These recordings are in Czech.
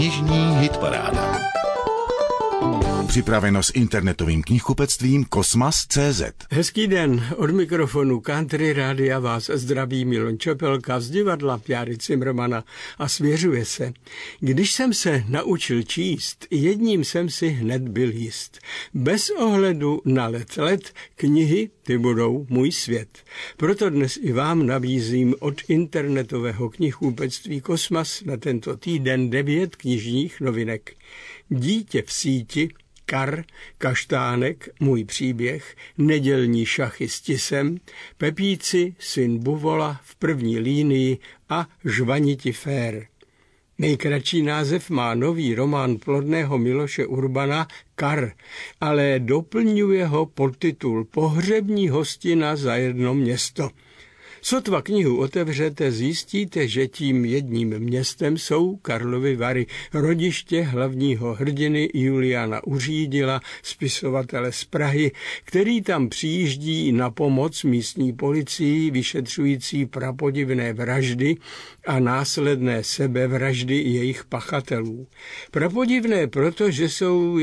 Knižní hitparáda. Připraveno s internetovým knihkupectvím Kosmas.cz. Hezký den, od mikrofonu Country Rádia vás zdraví Milan Čepelka z divadla Járy Cimrmana a svěřuje se. Když jsem se naučil číst, jedním jsem si hned byl jist. Bez ohledu na let, knihy, ty budou můj svět. Proto dnes i vám nabízím od internetového knihkupectví Kosmas na tento týden 9 knižních novinek. Dítě v síti, Kar, Kaštánek, Můj příběh, Nedělní šachy s Tisem, Pepíci, Syn Buvola v první línii a Žvaniti fér. Nejkratší název má nový román plodného Miloše Urbana Kar, ale doplňuje ho podtitul Pohřební hostina za jedno město. Sotva knihu otevřete, zjistíte, že tím jedním městem jsou Karlovy Vary, rodiště hlavního hrdiny Juliana Uřídila, spisovatele z Prahy, který tam přijíždí na pomoc místní policii vyšetřující prapodivné vraždy a následné sebevraždy jejich pachatelů. Prapodivné proto, že jsou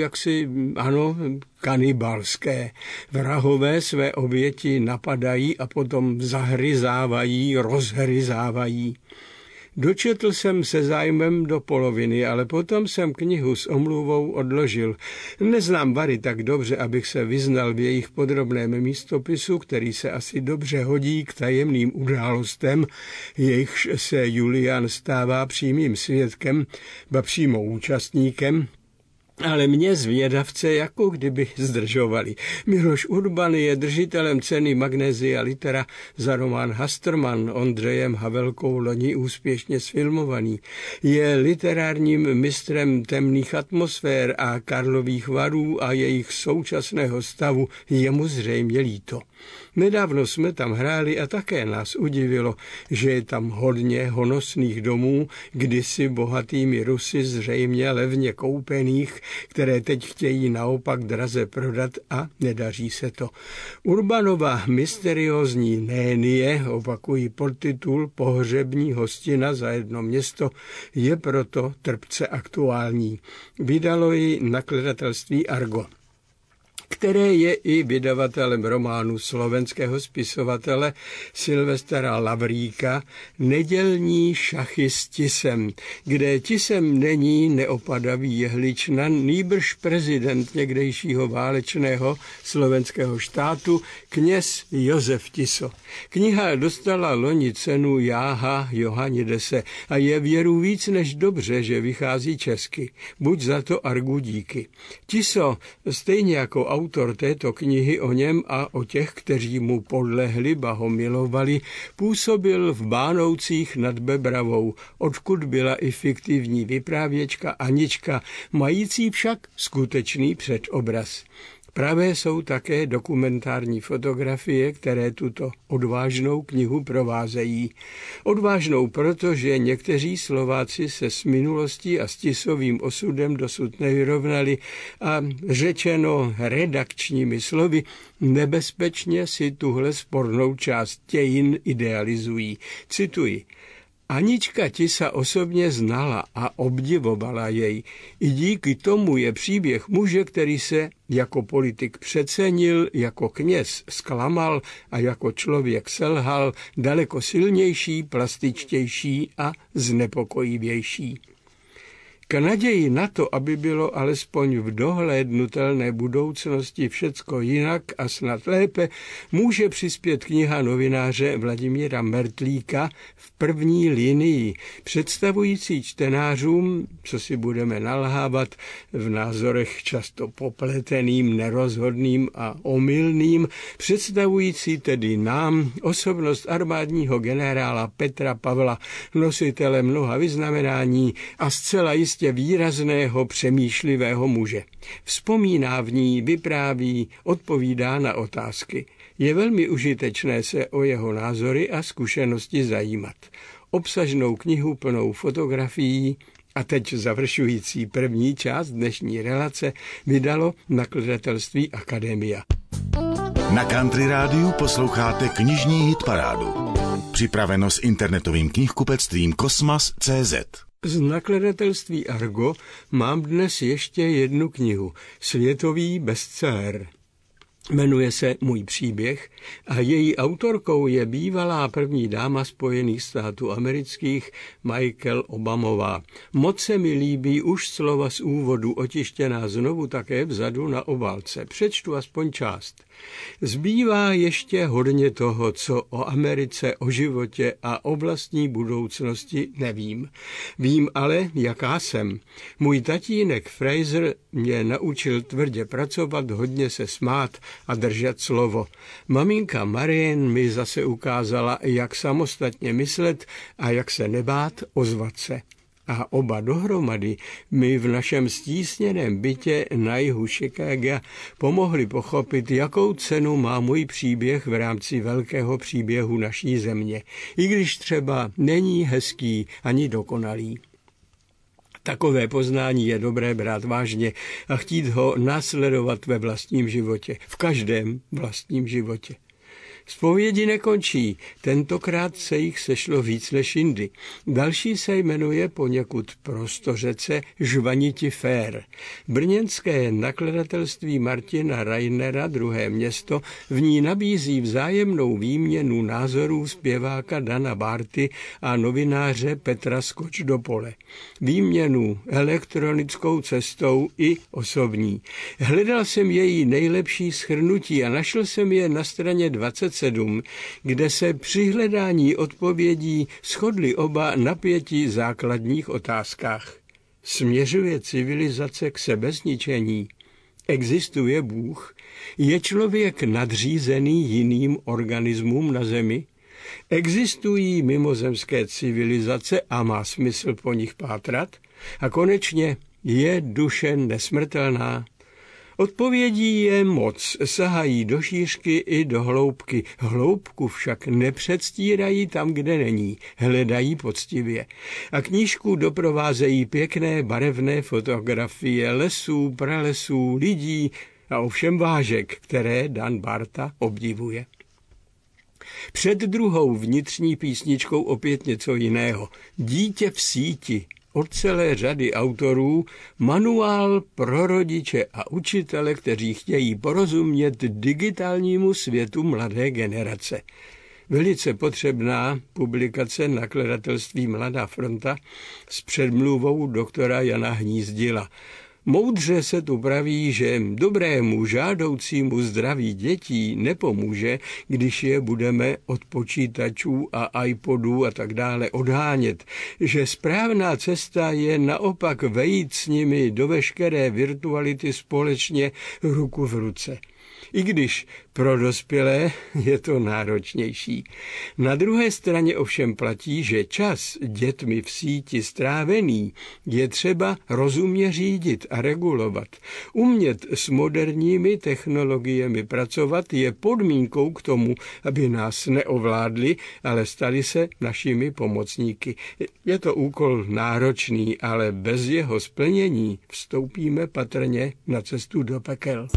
kanibalské. Vrahové své oběti napadají a potom zahryzávají, rozhryzávají. Dočetl jsem se zájmem do poloviny, ale potom jsem knihu s omluvou odložil. Neznám Vary tak dobře, abych se vyznal v jejich podrobném místopisu, který se asi dobře hodí k tajemným událostem, jejichž se Julian stává přímým svědkem, ba přímo účastníkem, ale mě zvědavce jako kdyby zdržovali. Miloš Urban je držitelem ceny Magnesia Litera za román Hasterman, Ondřejem Havelkou loni úspěšně sfilmovaný. Je literárním mistrem temných atmosfér a Karlových Varů a jejich současného stavu je mu zřejmě líto. Nedávno jsme tam hráli a také nás udivilo, že je tam hodně honosných domů, kdysi bohatými Rusy zřejmě levně koupených, které teď chtějí naopak draze prodat a nedaří se to. Urbanova mysteriózní nénie, opakují podtitul Pohřební hostina za jedno město, je proto trpce aktuální. Vydalo ji nakladatelství Argo, které je i vydavatelem románu slovenského spisovatele Silvestra Lavríka Nedělní šachy s Tisem, kde Tisem není neopadavý jehličnan, nýbrž prezident někdejšího válečného slovenského štátu, kněz Josef Tiso. Kniha dostala loni cenu Jáha Johannidese a je věru víc než dobře, že vychází česky. Buď za to Argu díky. Tiso, stejně jako autor této knihy o něm a o těch, kteří mu podlehli, ba ho milovali, působil v Bánoucích nad Bebravou, odkud byla i fiktivní vyprávěčka Anička, mající však skutečný předobraz. Pravé jsou také dokumentární fotografie, které tuto odvážnou knihu provázejí. Odvážnou proto, že někteří Slováci se s minulostí a s Tisovým osudem dosud nevyrovnali a řečeno redakčními slovy nebezpečně si tuhle spornou část dějin idealizují. Cituji. Anička Tisa osobně znala a obdivovala jej. I díky tomu je příběh muže, který se jako politik přecenil, jako kněz zklamal a jako člověk selhal, daleko silnější, plastičtější a znepokojivější. K naději na to, aby bylo alespoň v dohlédnutelné budoucnosti všecko jinak a snad lépe, může přispět kniha novináře Vladimíra Mertlíka v první linii, představující čtenářům, co si budeme nalhávat, v názorech často popleteným, nerozhodným a omylným, představující tedy nám osobnost armádního generála Petra Pavla, nositele mnoha vyznamenání a zcela jistě výrazného přemýšlivého muže. Vzpomíná v ní, vypráví, odpovídá na otázky. Je velmi užitečné se o jeho názory a zkušenosti zajímat. Obsažnou knihu plnou fotografií a teď završující první část dnešní relace vydalo nakladatelství Akademia. Na Country Rádiu posloucháte knižní hitparádu. Připraveno s internetovým knihkupectvím Kosmas.cz. Z nakladatelství Argo mám dnes ještě jednu knihu, světový bestseller. Jmenuje se Můj příběh a její autorkou je bývalá první dáma Spojených států amerických Michelle Obamová. Moc se mi líbí už slova z úvodu otištěná znovu také vzadu na obálce. Přečtu aspoň část. Zbývá ještě hodně toho, co o Americe, o životě a o vlastní budoucnosti nevím. Vím ale, jaká jsem. Můj tatínek Fraser mě naučil tvrdě pracovat, hodně se smát a držet slovo. Maminka Marianne mi zase ukázala, jak samostatně myslet a jak se nebát ozvat se. A oba dohromady mi v našem stísněném bytě na jihu Chicaga pomohli pochopit, jakou cenu má můj příběh v rámci velkého příběhu naší země, i když třeba není hezký ani dokonalý. Takové poznání je dobré brát vážně a chtít ho následovat ve vlastním životě, v každém vlastním životě. Zpovědi nekončí, tentokrát se jich sešlo víc než jindy. Další se jmenuje poněkud prostořece Žvaniti fér. Brněnské nakladatelství Martina Rainera, Druhé město, v ní nabízí vzájemnou výměnu názorů zpěváka Dana Barty a novináře Petra Skoč-do-Pole. Výměnu elektronickou cestou i osobní. Hledal jsem její nejlepší shrnutí a našel jsem je na straně 27, kde se při hledání odpovědí shodli oba na 5 základních otázkách. Směřuje civilizace k sebezničení? Existuje Bůh? Je člověk nadřízený jiným organismům na zemi? Existují mimozemské civilizace a má smysl po nich pátrat? A konečně, je duše nesmrtelná? Odpovědí je moc, sahají do šířky i do hloubky. Hloubku však nepředstírají tam, kde není, hledají poctivě. A knížku doprovázejí pěkné barevné fotografie lesů, pralesů, lidí a ovšem vážek, které Dan Barta obdivuje. Před druhou vnitřní písničkou opět něco jiného. Dítě v síti. Od celé řady autorů manuál pro rodiče a učitele, kteří chtějí porozumět digitálnímu světu mladé generace. Velice potřebná publikace nakladatelství Mladá fronta s předmluvou doktora Jana Hnízdila. Moudře se tu praví, že dobrému žádoucímu zdraví dětí nepomůže, když je budeme od počítačů a iPodů a tak dále odhánět, že správná cesta je naopak vejít s nimi do veškeré virtuality společně ruku v ruce. I když pro dospělé je to náročnější. Na druhé straně ovšem platí, že čas dětmi v síti strávený je třeba rozumně řídit a regulovat. Umět s moderními technologiemi pracovat je podmínkou k tomu, aby nás neovládli, ale stali se našimi pomocníky. Je to úkol náročný, ale bez jeho splnění vstoupíme patrně na cestu do pekel.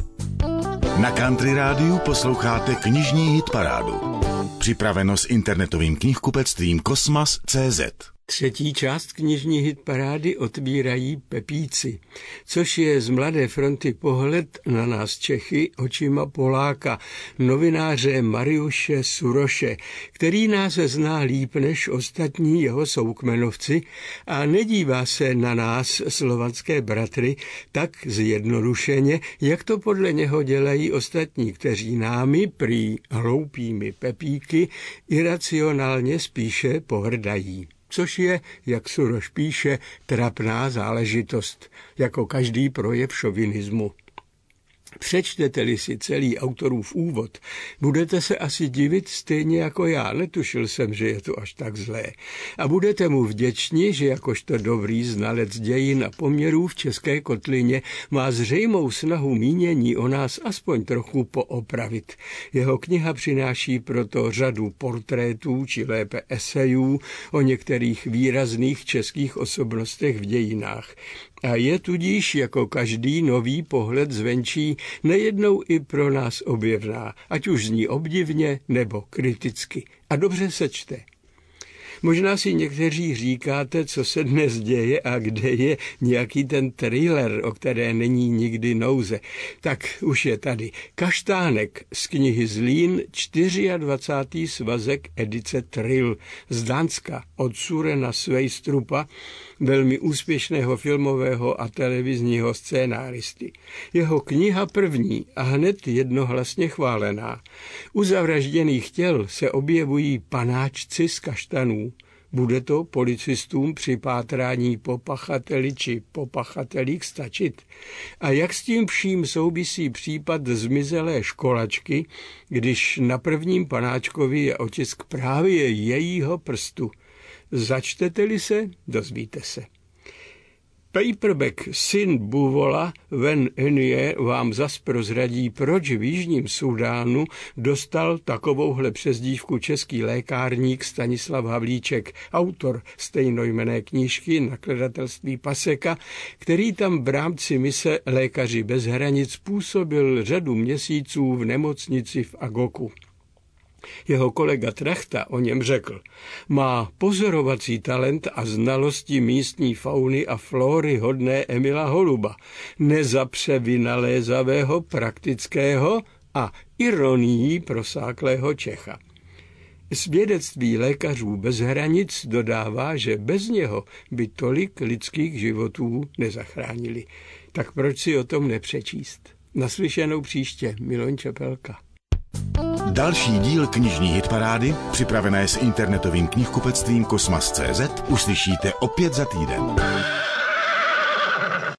Na Country Rádiu posloucháte knižní hitparádu. Připraveno s internetovým knihkupectvím Kosmas.cz. Třetí část knižní hitparády otvírají Pepíci, což je z Mladé fronty pohled na nás Čechy očima Poláka, novináře Mariuše Suroše, který nás zná líp než ostatní jeho soukmenovci a nedívá se na nás, slovanské bratry, tak zjednodušeně, jak to podle něho dělají ostatní, kteří námi, prý hloupými pepíky, iracionálně spíše pohrdají. Což je, jak Suroš píše, trapná záležitost, jako každý projev šovinismu. Přečtete-li si celý autorův úvod, budete se asi divit stejně jako já, netušil jsem, že je to až tak zlé. A budete mu vděční, že jakožto dobrý znalec dějin a poměrů v České kotlině má zřejmou snahu mínění o nás aspoň trochu poopravit. Jeho kniha přináší proto řadu portrétů, či lépe esejů o některých výrazných českých osobnostech v dějinách. A je tudíž jako každý nový pohled zvenčí nejednou i pro nás objevná, ať už zní obdivně nebo kriticky. A dobře se čte. Možná si někteří říkáte, co se dnes děje a kde je nějaký ten thriller, o které není nikdy nouze. Tak už je tady. Kaštánek z knihy Zlín, 24. svazek edice Thrill z Dánska od Surena Sveistrupa, velmi úspěšného filmového a televizního scénáristy. Jeho kniha první a hned jednohlasně chválená. U zavražděných těl se objevují panáčci z kaštanů. Bude to policistům při pátrání po pachateli či po pachatelích stačit? A jak s tím vším souvisí případ zmizelé školačky, když na prvním panáčkovi je otisk právě jejího prstu? Začtete-li se, dozvíte se. Paperback Syn Buvola Ven Enie vám zas prozradí, proč v Jižním Súdánu dostal takovouhle přezdívku český lékárník Stanislav Havlíček, autor stejnojmenné knížky nakladatelství Paseka, který tam v rámci mise Lékaři bez hranic působil řadu měsíců v nemocnici v Agoku. Jeho kolega Trachta o něm řekl: má pozorovací talent a znalosti místní fauny a flóry hodné Emila Holuba, nezapře vynalézavého, praktického a ironií prosáklého Čecha. Svědectví Lékařů bez hranic dodává, že bez něho by tolik lidských životů nezachránili. Tak proč si o tom nepřečíst? Naslyšenou příště, Miloň Čepelka. Další díl knižní hitparády, připravené s internetovým knihkupectvím Kosmas.cz, uslyšíte opět za týden.